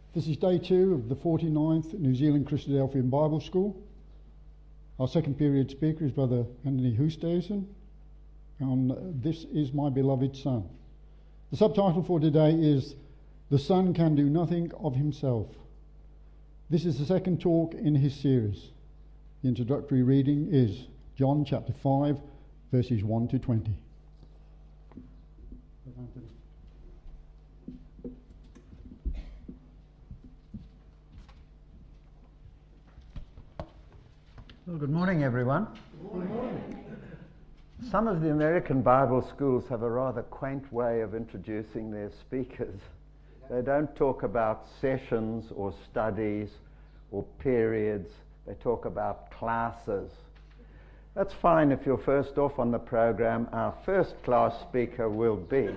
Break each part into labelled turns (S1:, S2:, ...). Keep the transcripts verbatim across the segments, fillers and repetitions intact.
S1: This is day two of the forty-ninth New Zealand Christadelphian Bible School. Our second period speaker is Brother Anthony Hoosthuizen on This Is My Beloved Son. The subtitle for today is The Son Can Do Nothing of Himself. This is the second talk in his series. The introductory reading is John chapter five, verses one to twenty.
S2: Well, good morning, everyone.
S1: Good morning.
S2: Some of the American Bible schools have a rather quaint way of introducing their speakers. They don't talk about sessions or studies or periods. They talk about classes. That's fine if you're first off on the program. Our first class speaker will be.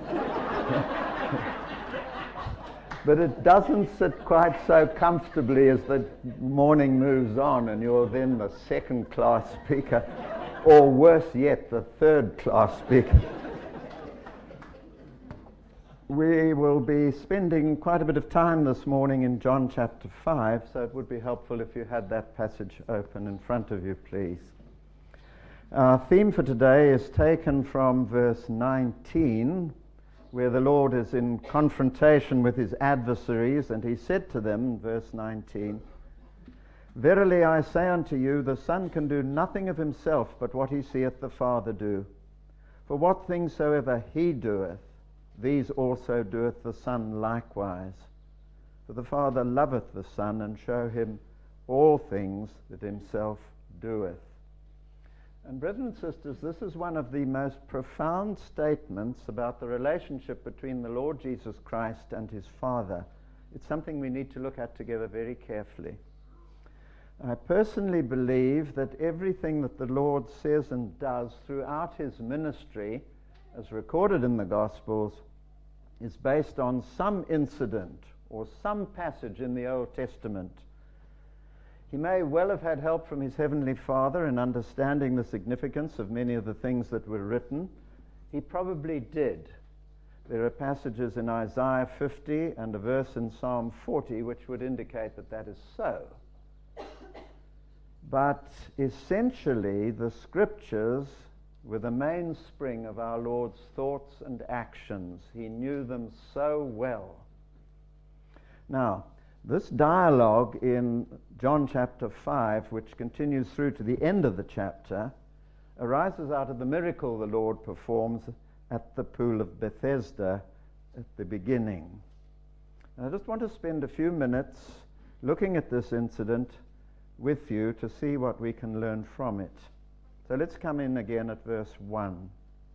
S2: But it doesn't sit quite so comfortably as the morning moves on and you're then the second class speaker, or worse yet, the third class speaker. We will be spending quite a bit of time this morning in John chapter five, so it would be helpful if you had that passage open in front of you, please. Our theme for today is taken from verse nineteen, where the Lord is in confrontation with his adversaries, and he said to them, verse nineteen, "Verily I say unto you, the Son can do nothing of himself but what he seeth the Father do. For what things soever he doeth, these also doeth the Son likewise. For the Father loveth the Son, and show him all things that himself doeth." And brethren and sisters, this is one of the most profound statements about the relationship between the Lord Jesus Christ and his Father. It's something we need to look at together very carefully. I personally believe that everything that the Lord says and does throughout his ministry, as recorded in the Gospels, is based on some incident or some passage in the Old Testament. He may well have had help from his Heavenly Father in understanding the significance of many of the things that were written. He probably did. There are passages in Isaiah fifty and a verse in Psalm forty which would indicate that that is so. But essentially, the Scriptures were the mainspring of our Lord's thoughts and actions. He knew them so well. Now, this dialogue in John chapter five, which continues through to the end of the chapter, arises out of the miracle the Lord performs at the pool of Bethesda at the beginning. And I just want to spend a few minutes looking at this incident with you to see what we can learn from it. So let's come in again at verse one.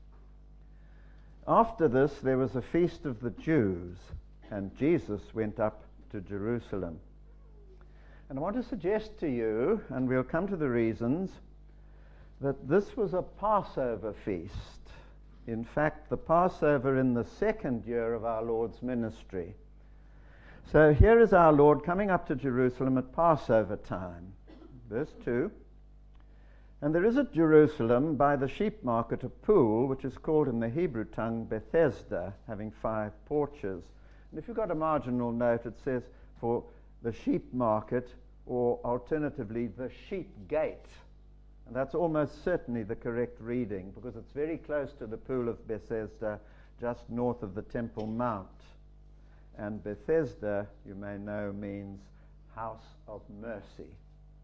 S2: "After this there was a feast of the Jews, and Jesus went up to Jerusalem." And I want to suggest to you, and we'll come to the reasons, that this was a Passover feast. In fact, the Passover in the second year of our Lord's ministry. So here is our Lord coming up to Jerusalem at Passover time. Verse two. "And there is at Jerusalem by the sheep market a pool, which is called in the Hebrew tongue Bethesda, having five porches." And if you've got a marginal note, it says for the sheep market, or alternatively the sheep gate. And that's almost certainly the correct reading, because it's very close to the pool of Bethesda, just north of the Temple Mount. And Bethesda, you may know, means house of mercy.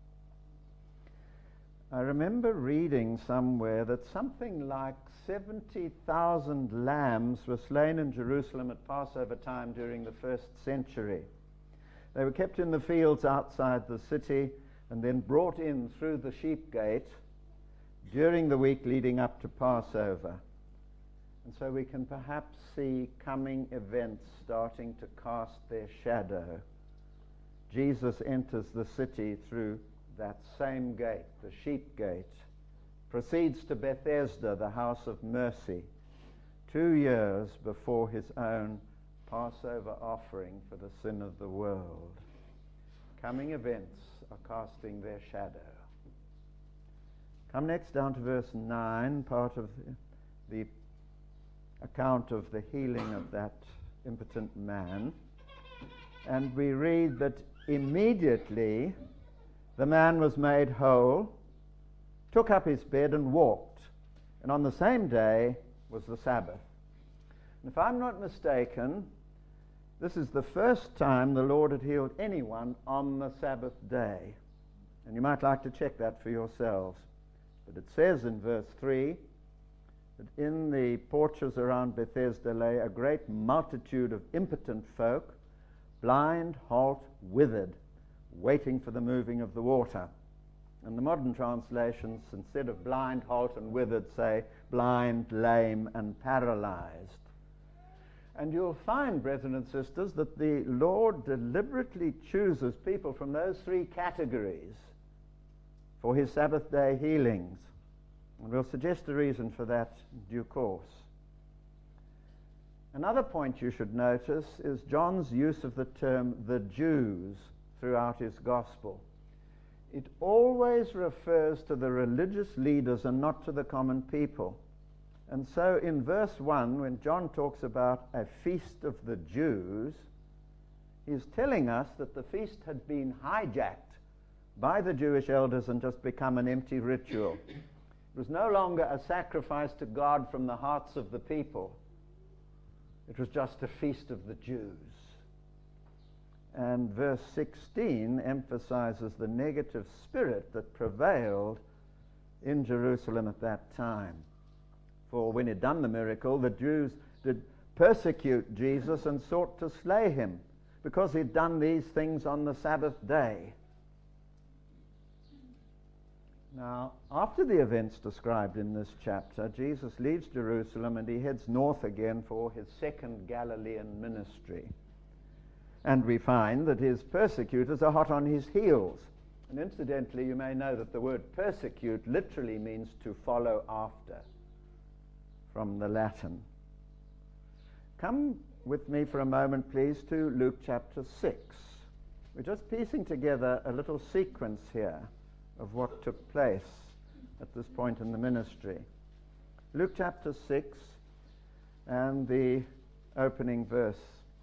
S2: I remember reading somewhere that something like seventy thousand lambs were slain in Jerusalem at Passover time during the first century. They were kept in the fields outside the city and then brought in through the sheep gate during the week leading up to Passover. And so we can perhaps see coming events starting to cast their shadow. Jesus enters the city through that same gate, the sheep gate, proceeds to Bethesda, the house of mercy, two years before his own Passover offering for the sin of the world. Coming events are casting their shadow. Come next down to verse nine, part of the, the account of the healing of that impotent man. and we read that immediately the man was made whole, took up his bed and walked. And on the same day was the Sabbath. And if I'm not mistaken, this is the first time the Lord had healed anyone on the Sabbath day. And you might like to check that for yourselves. But it says in verse three that in the porches around Bethesda lay a great multitude of impotent folk, blind, halt, withered, waiting for the moving of the water. And the modern translations, instead of blind, halt, and withered, say blind, lame, and paralyzed. And you'll find, brethren and sisters, that the Lord deliberately chooses people from those three categories for his Sabbath day healings. And we'll suggest a reason for that in due course. Another point you should notice is John's use of the term the Jews throughout his gospel. It always refers to the religious leaders and not to the common people. And so in verse one, when John talks about a feast of the Jews, he's telling us that the feast had been hijacked by the Jewish elders and just become an empty ritual. It was no longer a sacrifice to God from the hearts of the people. It was just a feast of the Jews. And verse sixteen emphasizes the negative spirit that prevailed in Jerusalem at that time. For when he'd done the miracle, the Jews did persecute Jesus and sought to slay him because he'd done these things on the Sabbath day. Now, after the events described in this chapter, Jesus leaves Jerusalem and he heads north again for his second Galilean ministry. And we find that his persecutors are hot on his heels. And incidentally, you may know that the word persecute literally means to follow after, from the Latin. Come with me for a moment, please, to Luke chapter six. We're just piecing together a little sequence here of what took place at this point in the ministry. Luke chapter six and the opening verse.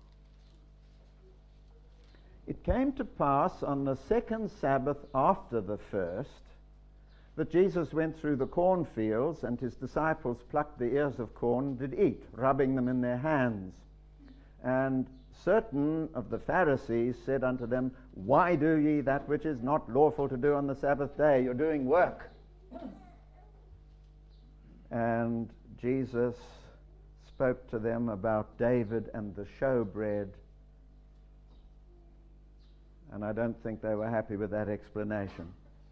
S2: It came to pass on the second Sabbath after the first that Jesus went through the cornfields, and his disciples plucked the ears of corn and did eat, rubbing them in their hands. And certain of the Pharisees said unto them, Why do ye that which is not lawful to do on the Sabbath day? You're doing work. And Jesus spoke to them about David and the showbread. And I don't think they were happy with that explanation.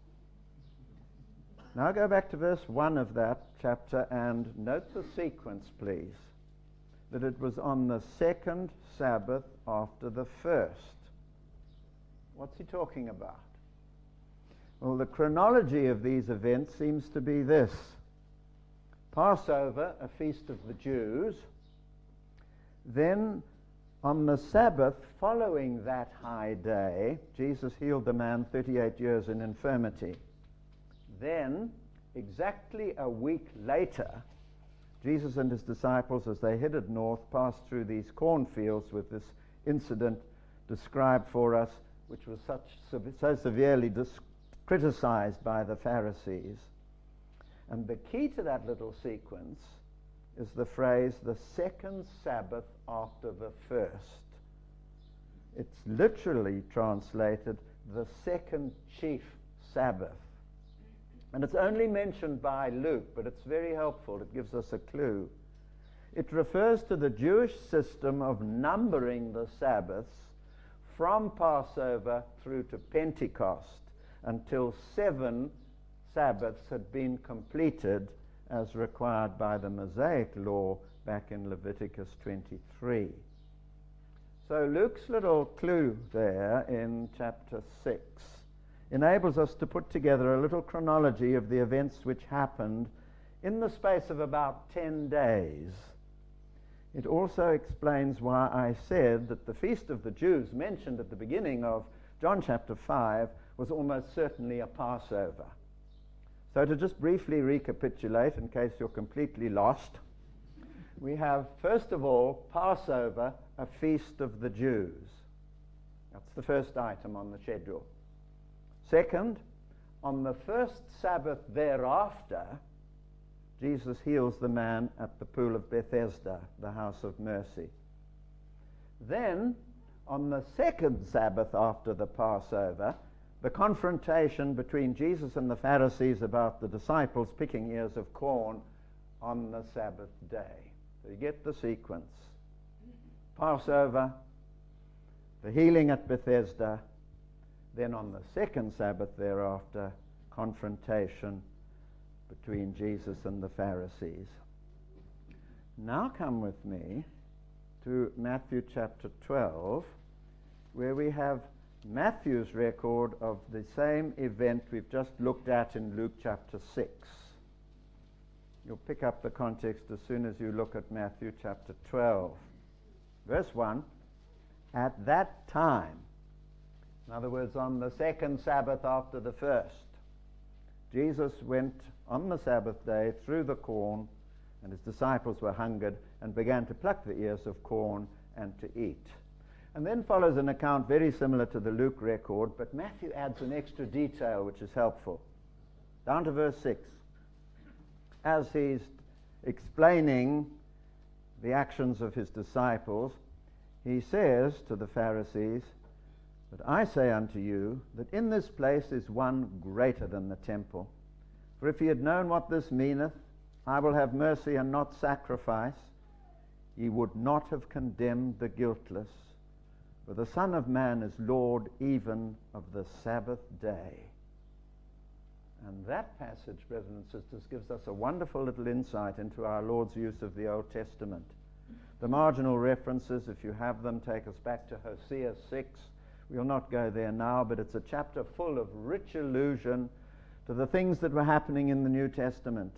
S2: Now go back to verse one of that chapter and note the sequence, please. That it was on the second Sabbath after the first. What's he talking about? Well, the chronology of these events seems to be this. Passover, a feast of the Jews. Then on the Sabbath following that high day, Jesus healed the man thirty-eight years in infirmity. Then, exactly a week later, Jesus and his disciples, as they headed north, passed through these cornfields with this incident described for us, which was such so severely dis- criticized by the Pharisees. And the key to that little sequence is the phrase, the second Sabbath after the first. It's literally translated, the second chief Sabbath. And it's only mentioned by Luke, but it's very helpful. It gives us a clue. It refers to the Jewish system of numbering the Sabbaths from Passover through to Pentecost until seven Sabbaths had been completed as required by the Mosaic law back in Leviticus twenty-three. So Luke's little clue there in chapter six enables us to put together a little chronology of the events which happened in the space of about ten days. It also explains why I said that the Feast of the Jews mentioned at the beginning of John chapter five was almost certainly a Passover. So to just briefly recapitulate, in case you're completely lost, we have, first of all, Passover, a feast of the Jews. That's the first item on the schedule. Second, on the first Sabbath thereafter, Jesus heals the man at the pool of Bethesda, the house of mercy. Then, on the second Sabbath after the Passover, the confrontation between Jesus and the Pharisees about the disciples picking ears of corn on the Sabbath day. So you get the sequence. Passover, the healing at Bethesda, then on the second Sabbath thereafter, confrontation between Jesus and the Pharisees. Now come with me to Matthew chapter twelve, where we have Matthew's record of the same event we've just looked at in Luke chapter six. You'll pick up the context as soon as you look at Matthew chapter twelve. Verse one, at that time, in other words, on the second Sabbath after the first, Jesus went on the Sabbath day through the corn, and his disciples were hungered, and began to pluck the ears of corn and to eat. And then follows an account very similar to the Luke record, but Matthew adds an extra detail which is helpful. Down to verse six. As he's explaining the actions of his disciples, he says to the Pharisees, "But I say unto you that in this place is one greater than the temple. For if ye had known what this meaneth, I will have mercy and not sacrifice, ye would not have condemned the guiltless. For the Son of Man is Lord even of the Sabbath day." And that passage, brothers and sisters, gives us a wonderful little insight into our Lord's use of the Old Testament. The marginal references, if you have them, take us back to Hosea six. We'll not go there now, but it's a chapter full of rich allusion to the things that were happening in the New Testament.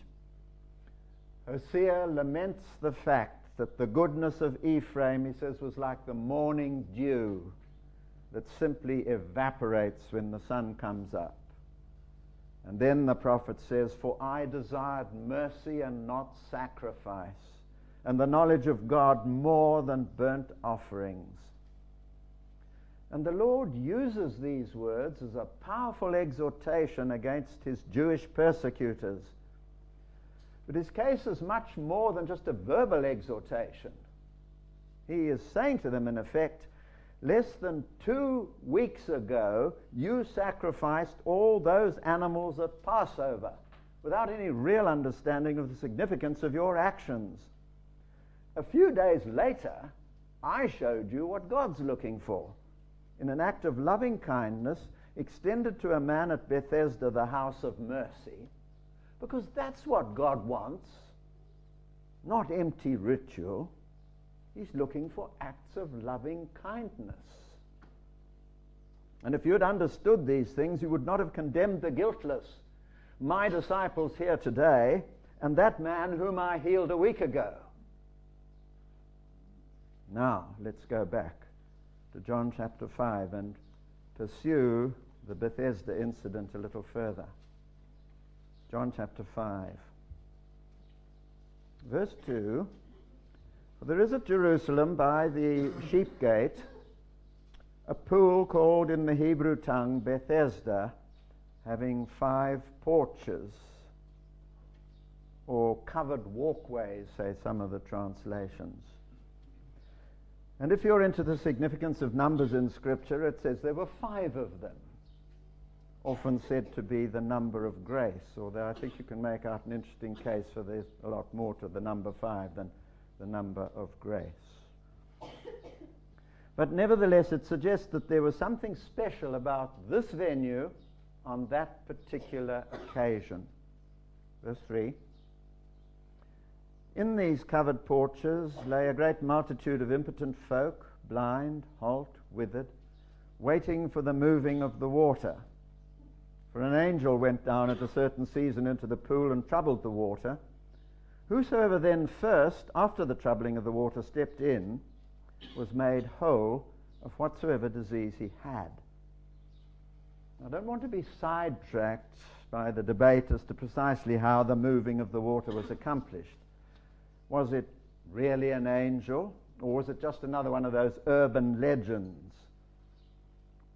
S2: Hosea laments the fact that the goodness of Ephraim, he says, was like the morning dew that simply evaporates when the sun comes up. And then the prophet says, "For I desired mercy and not sacrifice, and the knowledge of God more than burnt offerings." And the Lord uses these words as a powerful exhortation against his Jewish persecutors. But his case is much more than just a verbal exhortation. He is saying to them, in effect, less than two weeks ago, you sacrificed all those animals at Passover without any real understanding of the significance of your actions. A few days later, I showed you what God's looking for in an act of loving kindness extended to a man at Bethesda, the house of mercy, because that's what God wants, not empty ritual. He's looking for acts of loving kindness. And if you had understood these things, you would not have condemned the guiltless, my disciples here today, and that man whom I healed a week ago. Now, let's go back to John chapter five and pursue the Bethesda incident a little further. John chapter five, verse two. "For there is at Jerusalem by the sheep gate a pool called in the Hebrew tongue Bethesda, having five porches," or covered walkways, say some of the translations. And if you're into the significance of numbers in Scripture, it says there were five of them, often said to be the number of grace, although I think you can make out an interesting case for there's a lot more to the number five than the number of grace. But nevertheless, it suggests that there was something special about this venue on that particular occasion. Verse three. "In these covered porches lay a great multitude of impotent folk, blind, halt, withered, waiting for the moving of the water. For an angel went down at a certain season into the pool and troubled the water. Whosoever then first, after the troubling of the water, stepped in, was made whole of whatsoever disease he had." I don't want to be sidetracked by the debate as to precisely how the moving of the water was accomplished. Was it really an angel, or was it just another one of those urban legends?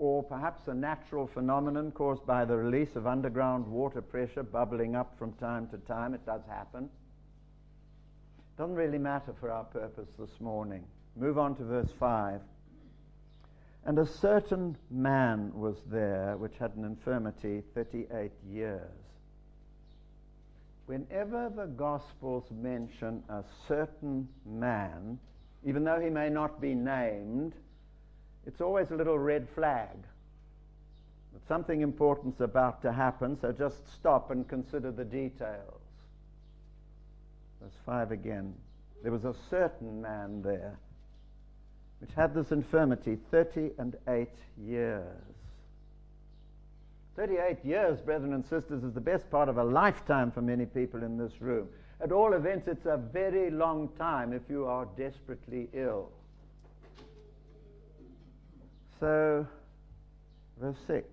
S2: or perhaps a natural phenomenon caused by the release of underground water pressure bubbling up from time to time. It does happen. Doesn't really matter for our purpose this morning. Move on to verse five. And a certain man was there which had an infirmity thirty-eight years. Whenever the Gospels mention a certain man, even though he may not be named, it's always a little red flag that something important's about to happen, so just stop and consider the details. Verse five again. There was a certain man there which had this infirmity thirty and eight years. thirty-eight years, brethren and sisters, is the best part of a lifetime for many people in this room. At all events, it's a very long time if you are desperately ill. So, verse six.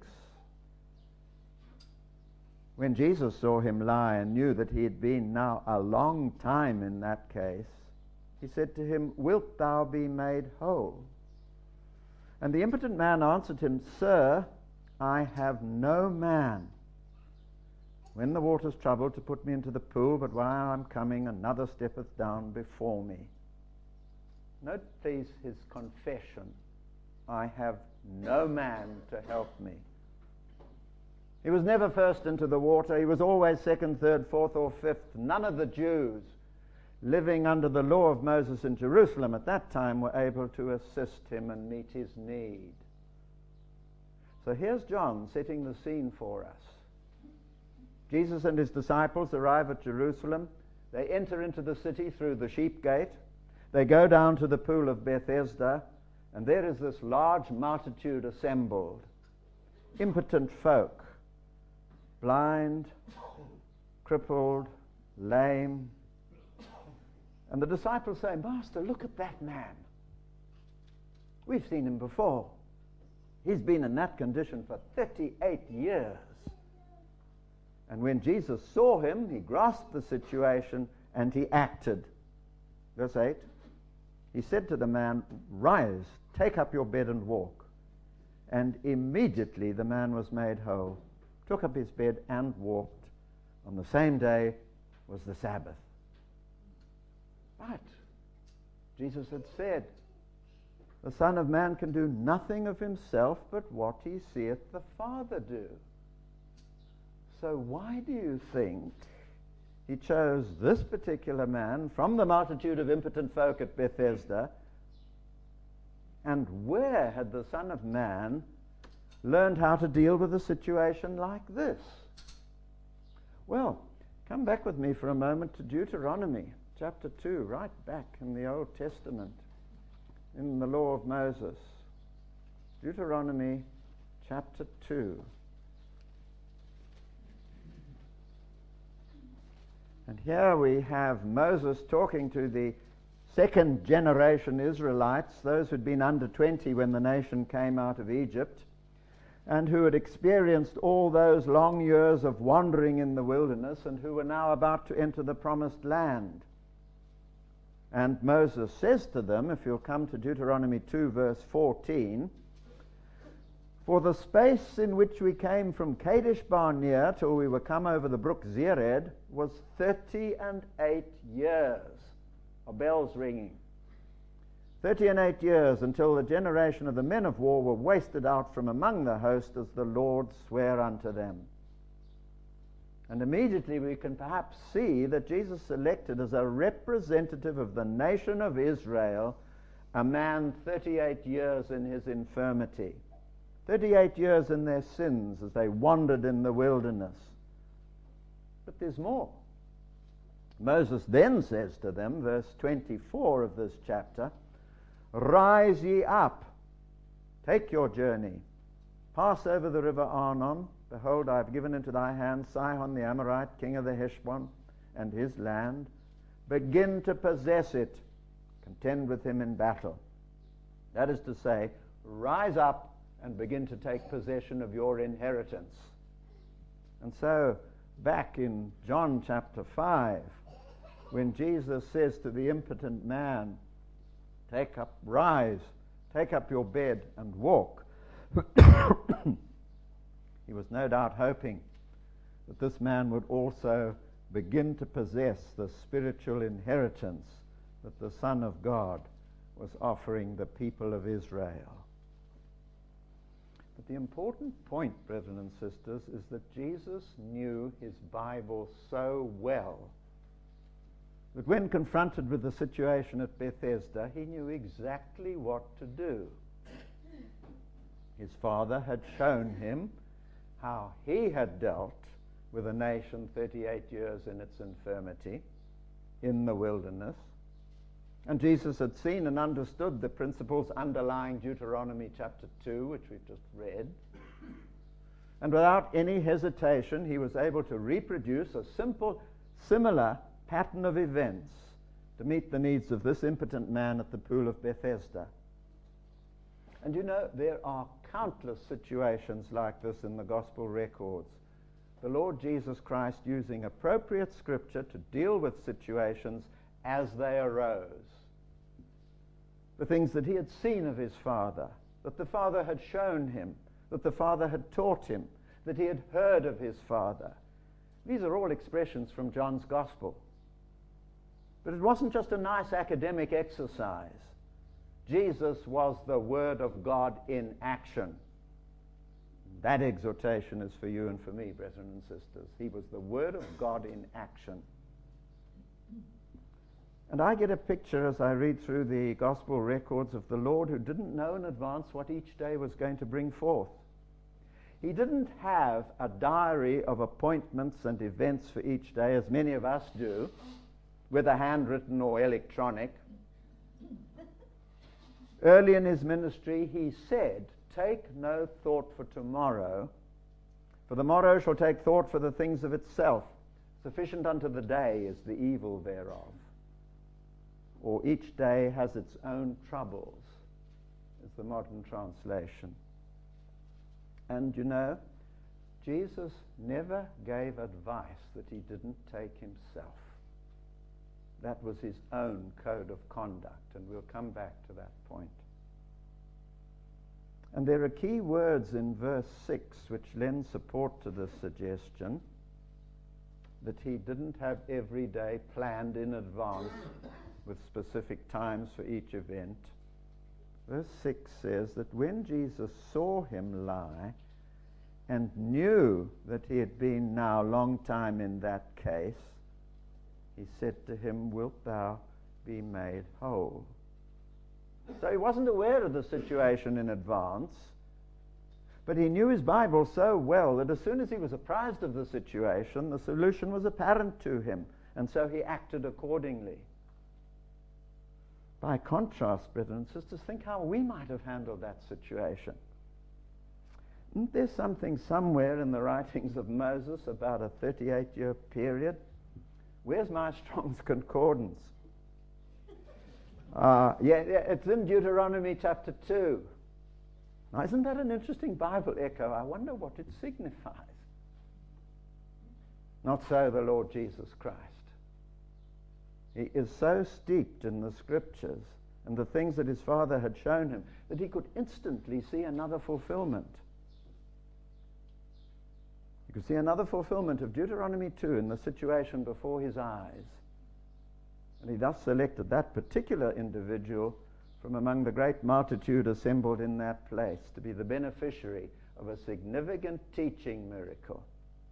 S2: When Jesus saw him lie and knew that he had been now a long time in that case, he said to him, "Wilt thou be made whole?" And the impotent man answered him, "Sir, I have no man when the water's troubled to put me into the pool, but while I'm coming another steppeth down before me." Note please his confession. I have no man to help me. He was never first into the water. He was always second, third, fourth, or fifth. None of the Jews living under the law of Moses in Jerusalem at that time were able to assist him and meet his need. So here's John setting the scene for us. Jesus and his disciples arrive at Jerusalem. They enter into the city through the sheep gate. They go down to the pool of Bethesda, and there is this large multitude assembled. Impotent folk, blind, crippled, lame. And the disciples say, "Master, look at that man. We've seen him before. He's been in that condition for thirty-eight years. And when Jesus saw him, he grasped the situation and he acted. Verse eight, he said to the man, "Rise, take up your bed and walk." And immediately the man was made whole, took up his bed and walked. On the same day was the Sabbath. But Jesus had said, "The Son of Man can do nothing of himself but what he seeth the Father do." So why do you think he chose this particular man from the multitude of impotent folk at Bethesda? And where had the Son of Man learned how to deal with a situation like this? Well, come back with me for a moment to Deuteronomy chapter two, right back in the Old Testament, in the law of Moses. Deuteronomy chapter two. And here we have Moses talking to the second generation Israelites, those who'd been under twenty when the nation came out of Egypt, and who had experienced all those long years of wandering in the wilderness, and who were now about to enter the promised land. And Moses says to them, if you'll come to Deuteronomy two, verse fourteen, "For the space in which we came from Kadesh Barnea till we were come over the brook Zered was thirty and eight years." Are bells ringing? Thirty and eight years, until the generation of the men of war were wasted out from among the host, as the Lord sware unto them. And immediately we can perhaps see that Jesus selected as a representative of the nation of Israel a man thirty-eight years in his infirmity, thirty-eight years in their sins as they wandered in the wilderness. But there's more. Moses then says to them, verse twenty-four of this chapter, "Rise ye up, take your journey, pass over the river Arnon. Behold, I have given into thy hand Sihon the Amorite, king of the Heshbon, and his land. Begin to possess it, contend with him in battle." That is to say, rise up and begin to take possession of your inheritance. And so, back in John chapter five, when Jesus says to the impotent man, "Take up, rise, take up your bed and walk," He was no doubt hoping that this man would also begin to possess the spiritual inheritance that the Son of God was offering the people of Israel. But the important point, brethren and sisters, is that Jesus knew his Bible so well that when confronted with the situation at Bethesda, he knew exactly what to do. His Father had shown him how he had dealt with a nation thirty-eight years in its infirmity in the wilderness. And Jesus had seen and understood the principles underlying Deuteronomy chapter two, which we've just read. And without any hesitation, he was able to reproduce a simple, similar pattern of events to meet the needs of this impotent man at the pool of Bethesda. And you know, there are countless situations like this in the gospel records. The Lord Jesus Christ using appropriate scripture to deal with situations as they arose. The things that he had seen of his Father, that the Father had shown him, that the Father had taught him, that he had heard of his Father. These are all expressions from John's Gospel. But it wasn't just a nice academic exercise. Jesus was the Word of God in action. That exhortation is for you and for me, brethren and sisters. He was the Word of God in action. And I get a picture as I read through the gospel records of the Lord who didn't know in advance what each day was going to bring forth. He didn't have a diary of appointments and events for each day, as many of us do, whether handwritten or electronic. Early in his ministry, he said, "Take no thought for tomorrow, for the morrow shall take thought for the things of itself. Sufficient unto the day is the evil thereof." Or each day has its own troubles, is the modern translation. And you know, Jesus never gave advice that he didn't take himself. That was his own code of conduct, and we'll come back to that point. And there are key words in verse six which lend support to this suggestion that he didn't have every day planned in advance with specific times for each event. Verse six says that when Jesus saw him lie and knew that he had been now a long time in that case, he said to him, "Wilt thou be made whole?" So he wasn't aware of the situation in advance, but he knew his Bible so well that as soon as he was apprised of the situation, the solution was apparent to him, and so he acted accordingly. By contrast, brethren and sisters, think how we might have handled that situation. Isn't there something somewhere in the writings of Moses about a thirty-eight year period? Where's my Strong's Concordance? Uh, yeah, yeah, it's in Deuteronomy chapter two. Now, isn't that an interesting Bible echo? I wonder what it signifies. Not so the Lord Jesus Christ. He is so steeped in the scriptures and the things that his Father had shown him that he could instantly see another fulfillment. You could see another fulfillment of Deuteronomy two in the situation before his eyes. And he thus selected that particular individual from among the great multitude assembled in that place to be the beneficiary of a significant teaching miracle.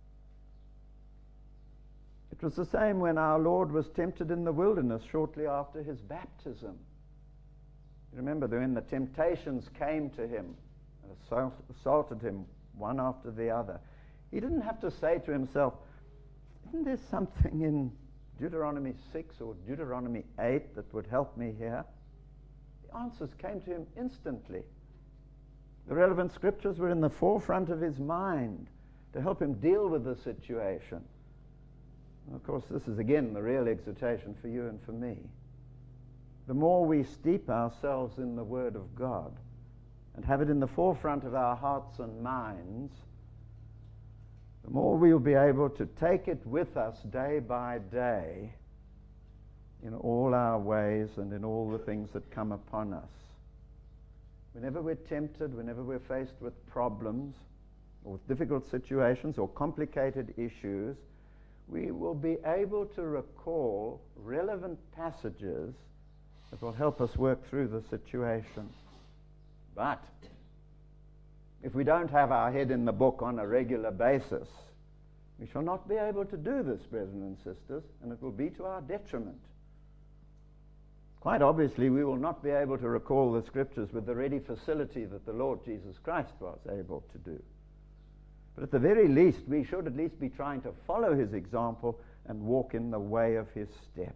S2: It was the same when our Lord was tempted in the wilderness shortly after his baptism. You remember when the temptations came to him and assault, assaulted him one after the other. He didn't have to say to himself, "Isn't there something in Deuteronomy six or Deuteronomy eight that would help me here?" The answers came to him instantly. The relevant scriptures were in the forefront of his mind to help him deal with the situation. And of course, this is again the real exhortation for you and for me. The more we steep ourselves in the Word of God and have it in the forefront of our hearts and minds, the more we'll be able to take it with us day by day in all our ways and in all the things that come upon us. whenever we're tempted, whenever we're faced with problems or with difficult situations or complicated issues, we will be able to recall relevant passages that will help us work through the situation. But if we don't have our head in the book on a regular basis, we shall not be able to do this, brethren and sisters, and it will be to our detriment. Quite obviously, we will not be able to recall the Scriptures with the ready facility that the Lord Jesus Christ was able to do. But at the very least, we should at least be trying to follow his example and walk in the way of his steps.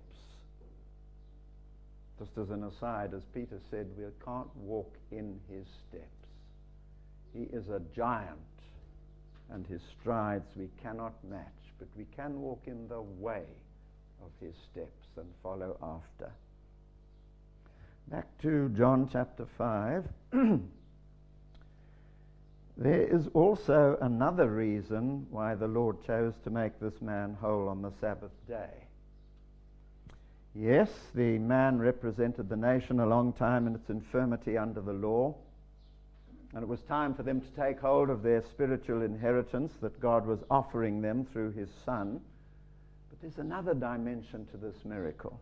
S2: Just as an aside, as Peter said, we can't walk in his steps. He is a giant, and his strides we cannot match, but we can walk in the way of his steps and follow after. Back to John chapter five. There is also another reason why the Lord chose to make this man whole on the Sabbath day. Yes, the man represented the nation a long time in its infirmity under the law, and it was time for them to take hold of their spiritual inheritance that God was offering them through his Son. But there's another dimension to this miracle.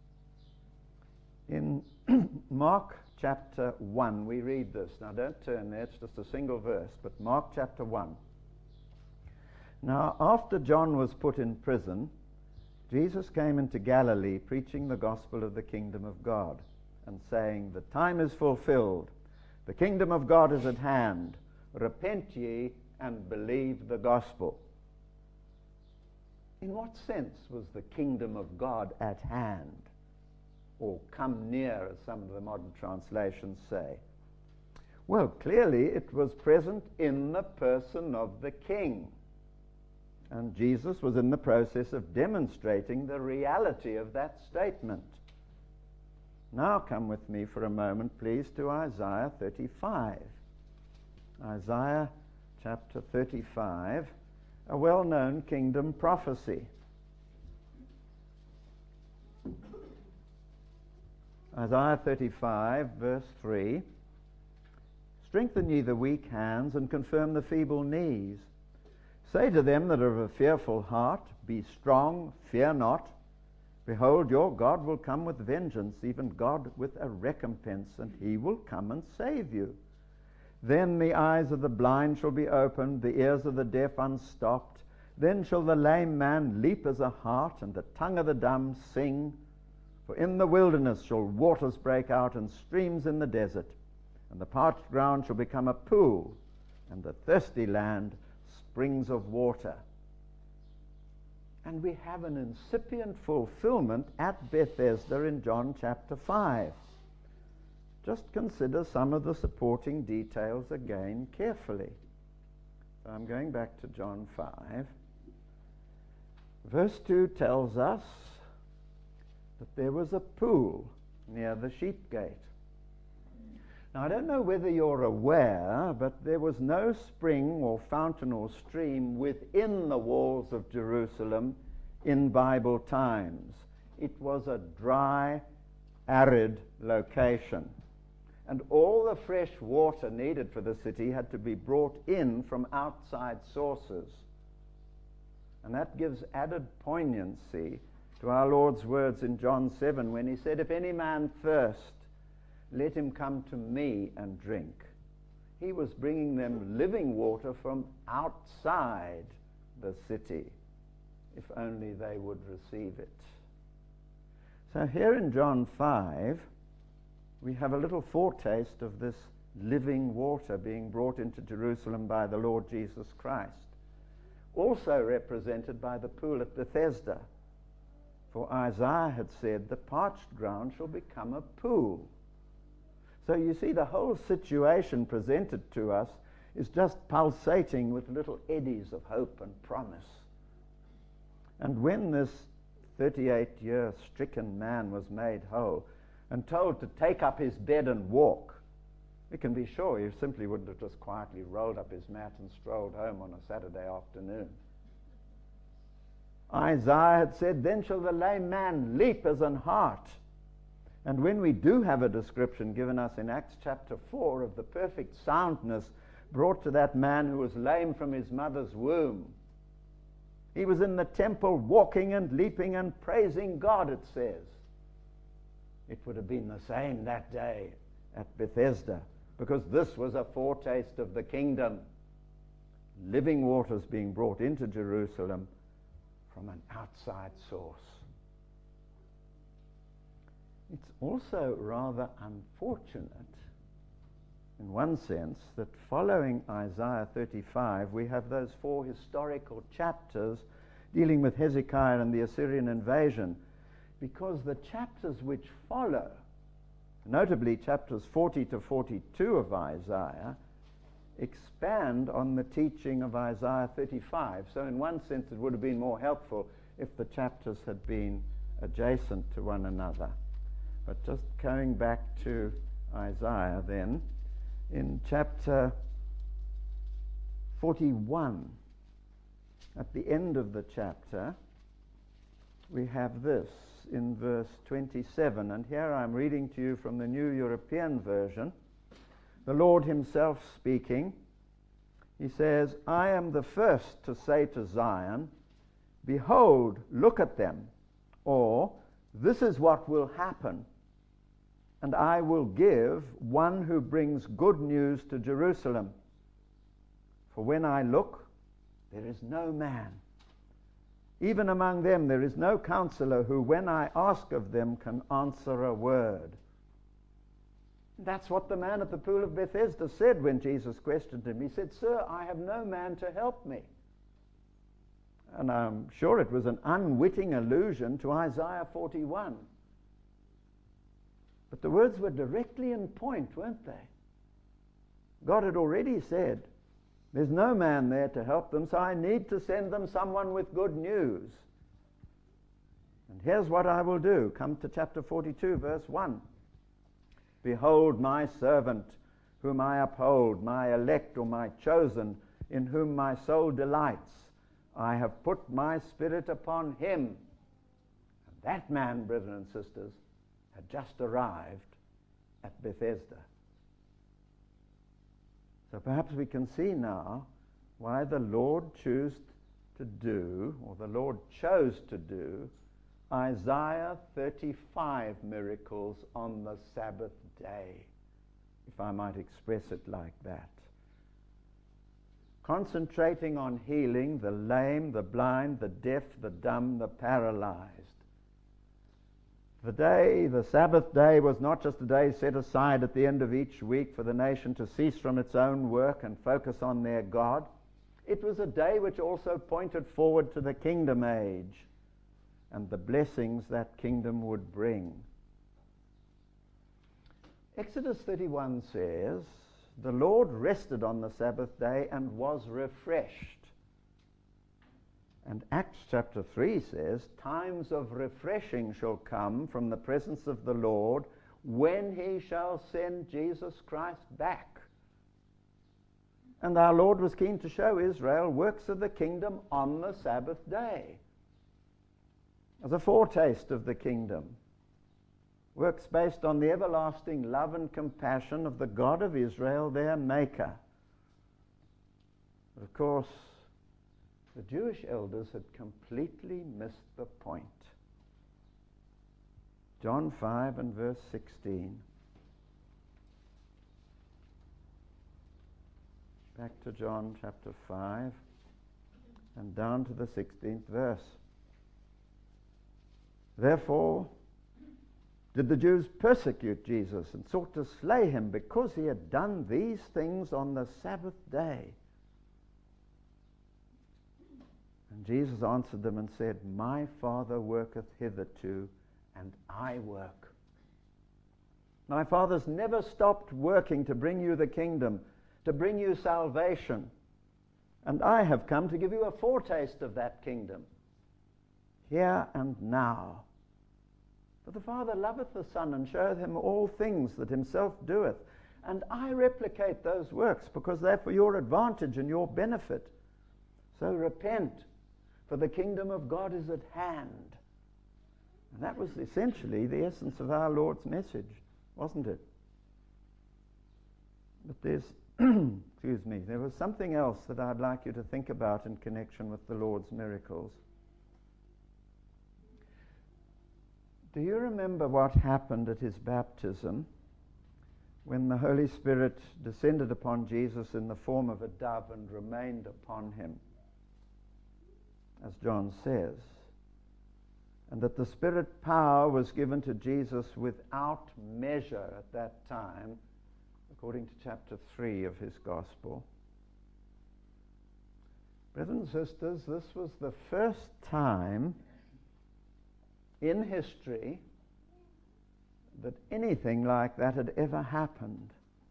S2: In Mark chapter one, we read this. Now don't turn there, it's just a single verse, but Mark chapter one. Now after John was put in prison, Jesus came into Galilee preaching the gospel of the kingdom of God and saying, "The time is fulfilled, the kingdom of God is at hand. Repent ye and believe the gospel." In what sense was the kingdom of God at hand? Or come near, as some of the modern translations say. Well, clearly it was present in the person of the king. And Jesus was in the process of demonstrating the reality of that statement. Now come with me for a moment, please, to Isaiah thirty-five. Isaiah chapter thirty-five, a well-known kingdom prophecy. Isaiah thirty-five, verse three. "Strengthen ye the weak hands, and confirm the feeble knees. Say to them that are of a fearful heart, Be strong, fear not. Behold, your God will come with vengeance, even God with a recompense, and he will come and save you. Then the eyes of the blind shall be opened, the ears of the deaf unstopped. Then shall the lame man leap as a hart, and the tongue of the dumb sing. For in the wilderness shall waters break out, and streams in the desert. And the parched ground shall become a pool, and the thirsty land springs of water." And we have an incipient fulfillment at Bethesda in John chapter five. Just consider some of the supporting details again carefully. So I'm going back to John five. Verse two tells us that there was a pool near the sheep gate. Now, I don't know whether you're aware, but there was no spring or fountain or stream within the walls of Jerusalem in Bible times. It was a dry, arid location. And all the fresh water needed for the city had to be brought in from outside sources. And that gives added poignancy to our Lord's words in John seven when he said, "If any man thirst, let him come to me and drink." He was bringing them living water from outside the city, if only they would receive it. So here in John five, we have a little foretaste of this living water being brought into Jerusalem by the Lord Jesus Christ, also represented by the pool at Bethesda. For Isaiah had said, "The parched ground shall become a pool." So you see, the whole situation presented to us is just pulsating with little eddies of hope and promise. And when this thirty-eight-year stricken man was made whole and told to take up his bed and walk, we can be sure he simply wouldn't have just quietly rolled up his mat and strolled home on a Saturday afternoon. Isaiah had said, "Then shall the lame man leap as an hart." And when we do have a description given us in Acts chapter four of the perfect soundness brought to that man who was lame from his mother's womb, he was in the temple walking and leaping and praising God, it says. It would have been the same that day at Bethesda, because this was a foretaste of the kingdom. Living waters being brought into Jerusalem from an outside source. It's also rather unfortunate, in one sense, that following Isaiah thirty-five, we have those four historical chapters dealing with Hezekiah and the Assyrian invasion, because the chapters which follow, notably chapters forty to forty-two of Isaiah, expand on the teaching of Isaiah thirty-five. So in one sense it would have been more helpful if the chapters had been adjacent to one another. But just going back to Isaiah then, in chapter forty-one, at the end of the chapter, we have this in verse twenty-seven, and here I'm reading to you from the New European Version. The Lord himself speaking, he says, I am the first to say to Zion, behold, look at them, or this is what will happen, and I will give one who brings good news to Jerusalem. For when I look, there is no man. Even among them there is no counselor who, when I ask of them, can answer a word. That's what the man at the pool of Bethesda said when Jesus questioned him. He said, Sir, I have no man to help me. And I'm sure it was an unwitting allusion to Isaiah forty-one. But the words were directly in point, weren't they? God had already said, there's no man there to help them, so I need to send them someone with good news. And here's what I will do. Come to chapter forty-two, verse one. Behold my servant, whom I uphold, my elect or my chosen, in whom my soul delights. I have put my spirit upon him. And that man, brethren and sisters, had just arrived at Bethesda. So perhaps we can see now why the Lord chose to do, or the Lord chose to do, Isaiah thirty-five miracles on the Sabbath day, if I might express it like that. Concentrating on healing the lame, the blind, the deaf, the dumb, the paralyzed. The day, the Sabbath day, was not just a day set aside at the end of each week for the nation to cease from its own work and focus on their God. It was a day which also pointed forward to the kingdom age and the blessings that kingdom would bring. Exodus thirty-one says, the Lord rested on the Sabbath day and was refreshed. And Acts chapter three says, times of refreshing shall come from the presence of the Lord when he shall send Jesus Christ back. And our Lord was keen to show Israel works of the kingdom on the Sabbath day, as a foretaste of the kingdom. Works based on the everlasting love and compassion of the God of Israel, their Maker. Of course, the Jewish elders had completely missed the point. John five and verse sixteen. Back to John chapter five and down to the sixteenth verse. Therefore did the Jews persecute Jesus and sought to slay him because he had done these things on the Sabbath day. And Jesus answered them and said, my Father worketh hitherto, and I work. My Father's never stopped working to bring you the kingdom, to bring you salvation. And I have come to give you a foretaste of that kingdom, here and now. For the Father loveth the Son, and showeth him all things that himself doeth. And I replicate those works, because they're for your advantage and your benefit. So repent, for the kingdom of God is at hand. And that was essentially the essence of our Lord's message, wasn't it? But there's, excuse me, there was something else that I'd like you to think about in connection with the Lord's miracles. Do you remember what happened at his baptism when the Holy Spirit descended upon Jesus in the form of a dove and remained upon him, as John says, and that the Spirit power was given to Jesus without measure at that time, according to chapter three of his Gospel? Brothers and sisters, this was the first time in history that anything like that had ever happened.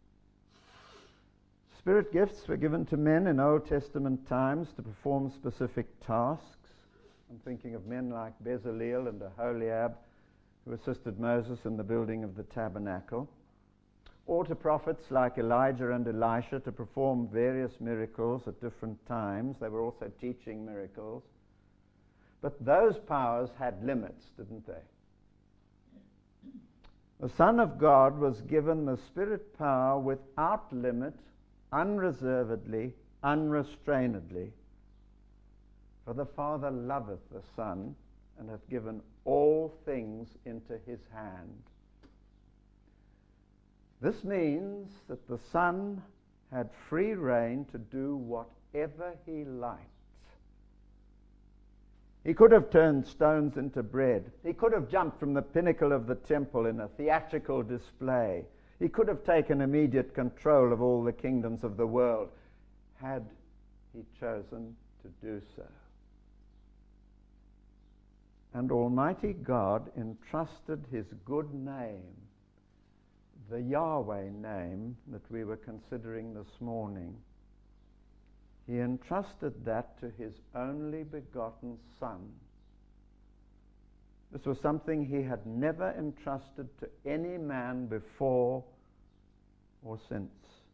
S2: Spirit gifts were given to men in Old Testament times to perform specific tasks. I'm thinking of men like Bezaleel and Aholiab, who assisted Moses in the building of the tabernacle, or to prophets like Elijah and Elisha to perform various miracles at different times. They were also teaching miracles. But those powers had limits, didn't they? The Son of God was given the Spirit power without limit, unreservedly, unrestrainedly. For the Father loveth the Son, and hath given all things into his hand. This means that the Son had free rein to do whatever he liked. He could have turned stones into bread. He could have jumped from the pinnacle of the temple in a theatrical display. He could have taken immediate control of all the kingdoms of the world, had he chosen to do so. And Almighty God entrusted his good name, the Yahweh name that we were considering this morning, he entrusted that to his only begotten Son. This was something he had never entrusted to any man before or since.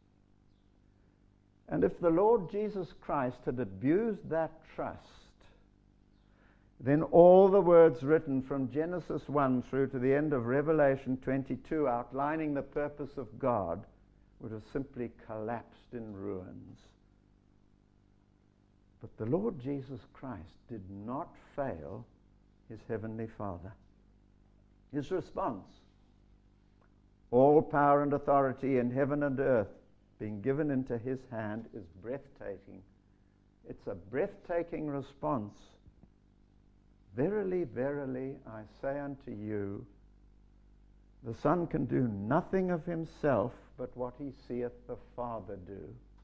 S2: And if the Lord Jesus Christ had abused that trust, then all the words written from Genesis one through to the end of Revelation twenty-two outlining the purpose of God would have simply collapsed in ruins. But the Lord Jesus Christ did not fail his heavenly Father. His response, all power and authority in heaven and earth being given into his hand, is breathtaking. It's a breathtaking response. Verily, verily, I say unto you, the Son can do nothing of himself but what he seeth the Father do.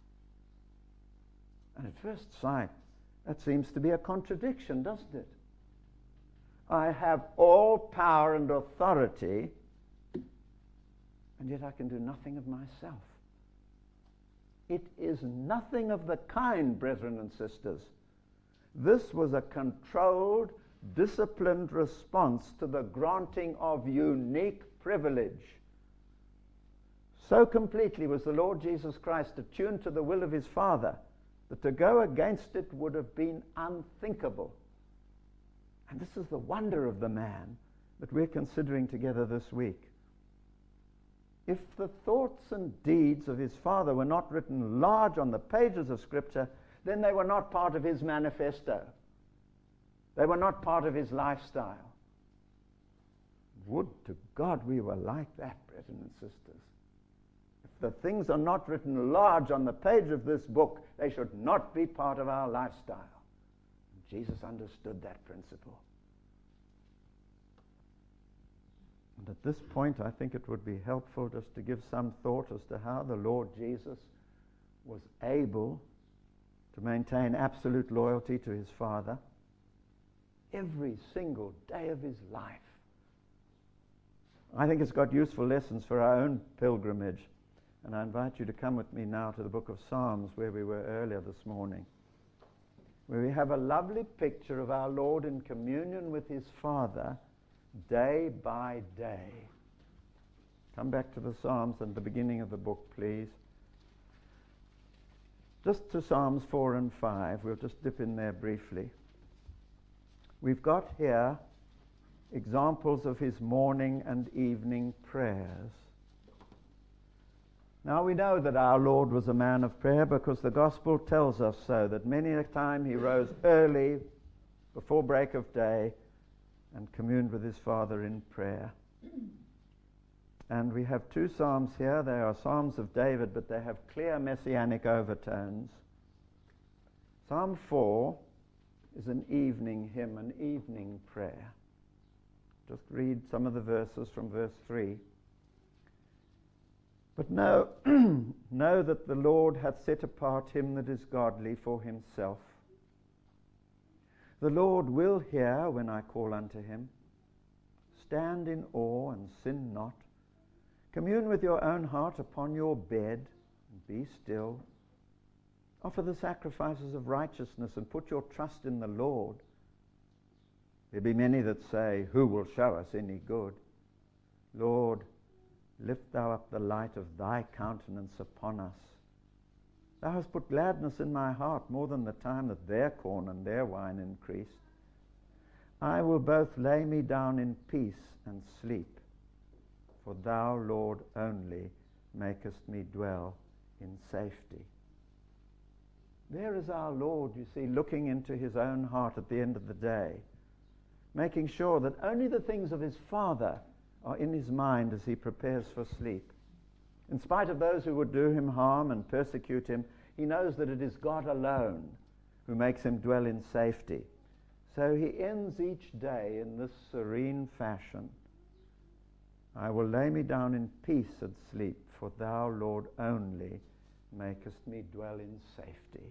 S2: And at first sight, that seems to be a contradiction, doesn't it? I have all power and authority, and yet I can do nothing of myself. It is nothing of the kind, brethren and sisters. This was a controlled, disciplined response to the granting of unique privilege. So completely was the Lord Jesus Christ attuned to the will of his Father that to go against it would have been unthinkable. And this is the wonder of the man that we're considering together this week. If the thoughts and deeds of his Father were not written large on the pages of Scripture, then they were not part of his manifesto. They were not part of his lifestyle. Would to God we were like that, brethren and sisters. If the things are not written large on the page of this book, they should not be part of our lifestyle. Jesus understood that principle. And at this point, I think it would be helpful just to give some thought as to how the Lord Jesus was able to maintain absolute loyalty to his Father every single day of his life. I think it's got useful lessons for our own pilgrimage. And I invite you to come with me now to the book of Psalms, where we were earlier this morning, where we have a lovely picture of our Lord in communion with his Father day by day. Come back to the Psalms and the beginning of the book, please. Just to Psalms four and five. We'll just dip in there briefly. We've got here examples of his morning and evening prayers. Now we know that our Lord was a man of prayer because the gospel tells us so, that many a time he rose early before break of day and communed with his Father in prayer. And we have two psalms here. They are Psalms of David, but they have clear messianic overtones. Psalm four is an evening hymn, an evening prayer. Just read some of the verses from verse three. But know, know that the Lord hath set apart him that is godly for himself. The Lord will hear when I call unto him. Stand in awe and sin not. Commune with your own heart upon your bed, and be still. Offer the sacrifices of righteousness, and put your trust in the Lord. There be many that say, who will show us any good? Lord, lift thou up the light of thy countenance upon us. Thou hast put gladness in my heart more than the time that their corn and their wine increased. I will both lay me down in peace and sleep. For thou, Lord, only makest me dwell in safety. There is our Lord, you see, looking into his own heart at the end of the day, making sure that only the things of his Father are in his mind as he prepares for sleep. In spite of those who would do him harm and persecute him, he knows that it is God alone who makes him dwell in safety. So he ends each day in this serene fashion. I will lay me down in peace and sleep, for thou, Lord, only makest me dwell in safety.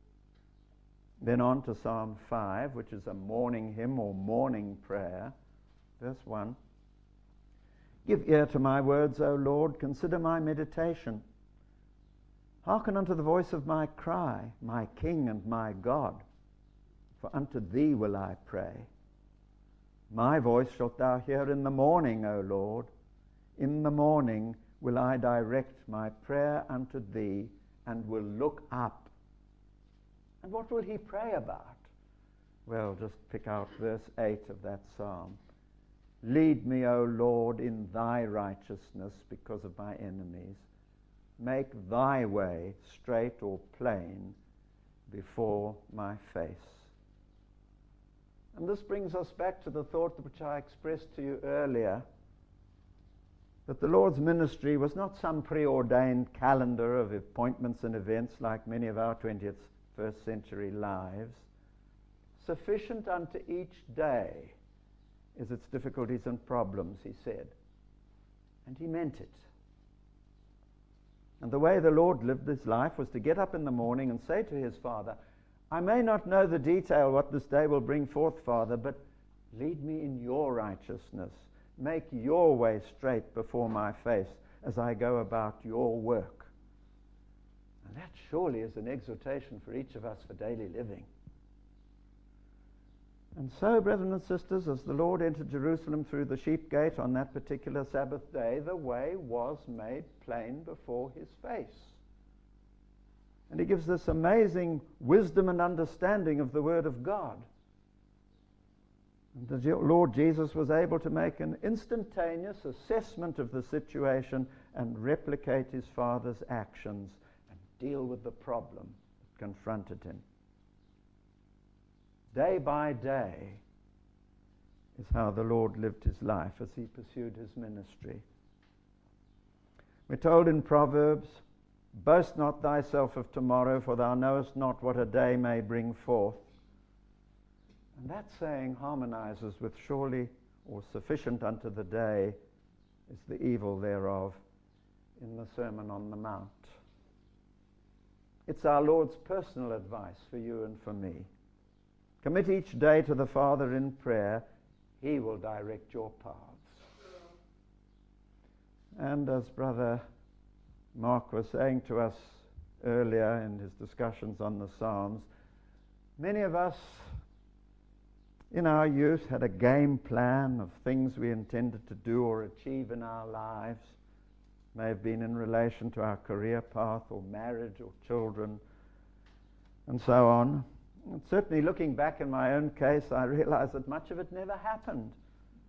S2: Then on to Psalm five, which is a morning hymn or morning prayer. Verse one. Give ear to my words, O Lord, consider my meditation. Hearken unto the voice of my cry, my King and my God, for unto thee will I pray. My voice shalt thou hear in the morning, O Lord. In the morning will I direct my prayer unto thee, and will look up. And what will he pray about? Well, just pick out verse eight of that psalm. Lead me, O Lord, in thy righteousness because of my enemies. Make thy way straight or plain before my face. And this brings us back to the thought which I expressed to you earlier, that the Lord's ministry was not some preordained calendar of appointments and events like many of our twentieth first century lives. Sufficient unto each day is its difficulties and problems, he said. And he meant it. And the way the Lord lived his life was to get up in the morning and say to his Father, I may not know the detail what this day will bring forth, Father, but lead me in your righteousness. Make your way straight before my face as I go about your work. And that surely is an exhortation for each of us for daily living. And so, brethren and sisters, as the Lord entered Jerusalem through the sheep gate on that particular Sabbath day, the way was made plain before his face. And he gives this amazing wisdom and understanding of the Word of God. And the Lord Jesus was able to make an instantaneous assessment of the situation and replicate his Father's actions and deal with the problem that confronted him. Day by day is how the Lord lived his life as he pursued his ministry. We're told in Proverbs, boast not thyself of tomorrow, for thou knowest not what a day may bring forth. And that saying harmonizes with surely or sufficient unto the day is the evil thereof in the Sermon on the Mount. It's our Lord's personal advice for you and for me. Commit each day to the Father in prayer. He will direct your paths. And as Brother Mark was saying to us earlier in his discussions on the Psalms, many of us in our youth had a game plan of things we intended to do or achieve in our lives. May have been in relation to our career path or marriage or children and so on. And certainly looking back in my own case, I realize that much of it never happened.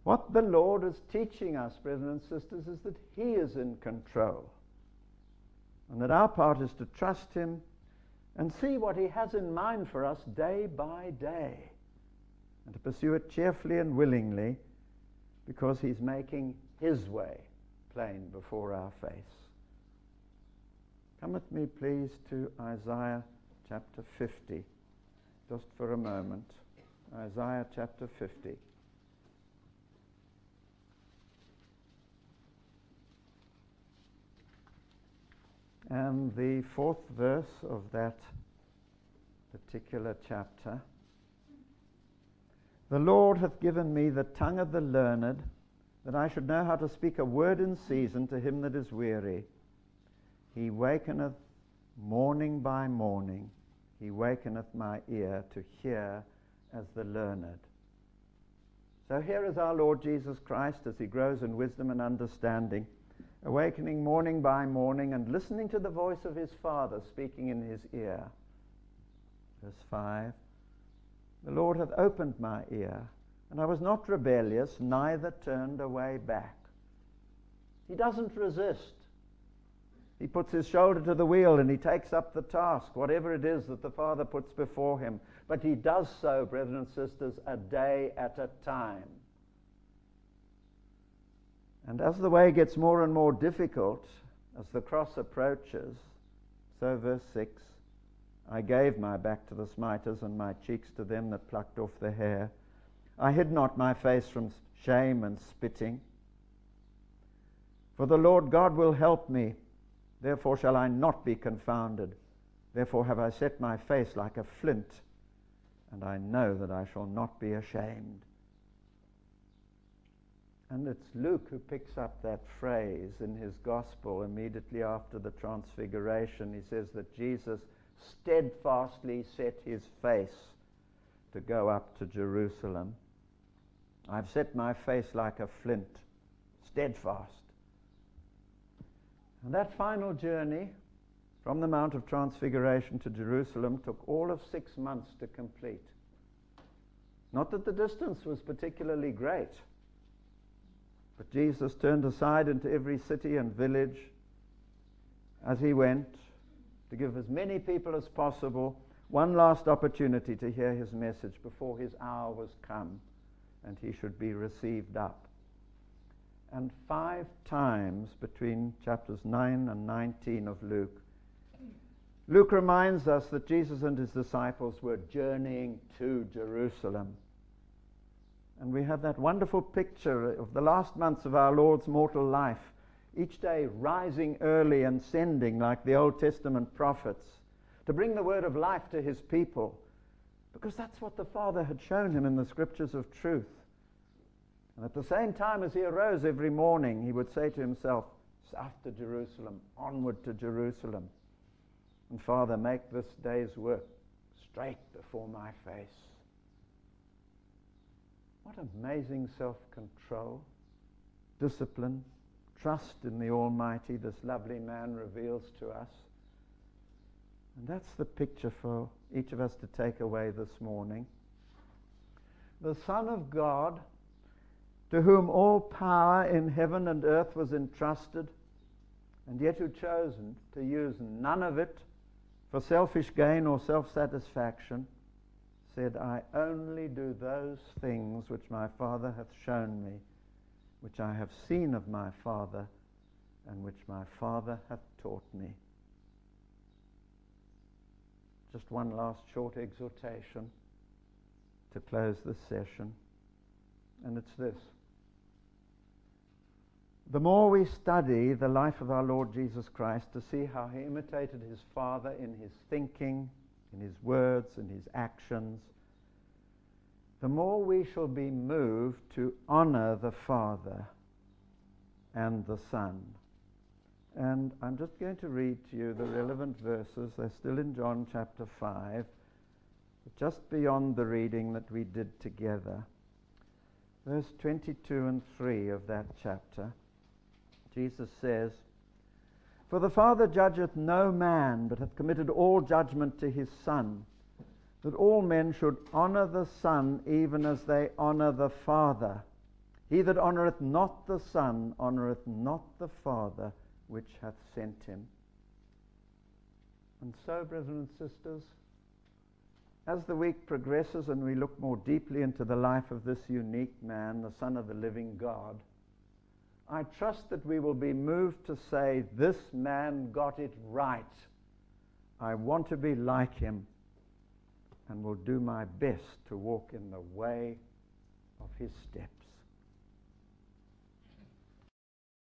S2: What the Lord is teaching us, brethren and sisters, is that He is in control, and that our part is to trust Him and see what He has in mind for us day by day, and to pursue it cheerfully and willingly, because He's making His way plain before our face. Come with me, please, to Isaiah chapter fifty, just for a moment. Isaiah chapter fifty. And the fourth verse of that particular chapter. The Lord hath given me the tongue of the learned, that I should know how to speak a word in season to him that is weary. He wakeneth morning by morning. He wakeneth my ear to hear as the learned. So here is our Lord Jesus Christ as He grows in wisdom and understanding, awakening morning by morning and listening to the voice of His Father speaking in His ear. Verse five, the Lord hath opened my ear, and I was not rebellious, neither turned away back. He doesn't resist. He puts his shoulder to the wheel and he takes up the task, whatever it is that the Father puts before him. But he does so, brethren and sisters, a day at a time. And as the way gets more and more difficult, as the cross approaches, so verse six, I gave my back to the smiters and my cheeks to them that plucked off the hair. I hid not my face from shame and spitting. For the Lord God will help me, therefore shall I not be confounded. Therefore have I set my face like a flint, and I know that I shall not be ashamed. And it's Luke who picks up that phrase in his gospel immediately after the transfiguration. He says that Jesus steadfastly set his face to go up to Jerusalem. I've set my face like a flint, steadfast. And that final journey from the Mount of Transfiguration to Jerusalem took all of six months to complete. Not that the distance was particularly great, but Jesus turned aside into every city and village as he went to give as many people as possible one last opportunity to hear his message before his hour was come and he should be received up. And five times between chapters nine and nineteen of Luke, Luke reminds us that Jesus and his disciples were journeying to Jerusalem. And we have that wonderful picture of the last months of our Lord's mortal life, each day rising early and sending, like the Old Testament prophets, to bring the word of life to his people, because that's what the Father had shown him in the scriptures of truth. And at the same time as he arose every morning, he would say to himself, south to Jerusalem, onward to Jerusalem. And Father, make this day's work straight before my face. What amazing self-control, discipline, trust in the Almighty this lovely man reveals to us. And that's the picture for each of us to take away this morning. The Son of God, to whom all power in heaven and earth was entrusted, and yet who chose to use none of it for selfish gain or self-satisfaction, said, I only do those things which my Father hath shown me, which I have seen of my Father, and which my Father hath taught me. Just one last short exhortation to close this session, and it's this. The more we study the life of our Lord Jesus Christ to see how he imitated his Father in his thinking, in his words, in his actions, the more we shall be moved to honor the Father and the Son. And I'm just going to read to you the relevant verses. They're still in John chapter five, but just beyond the reading that we did together. Verse twenty-two and three of that chapter, Jesus says, For the Father judgeth no man, but hath committed all judgment to his Son, that all men should honor the Son even as they honor the Father. He that honoureth not the Son honoureth not the Father which hath sent him. And so, brethren and sisters, as the week progresses and we look more deeply into the life of this unique man, the Son of the living God, I trust that we will be moved to say, this man got it right. I want to be like him, and will do my best to walk in the way of his steps.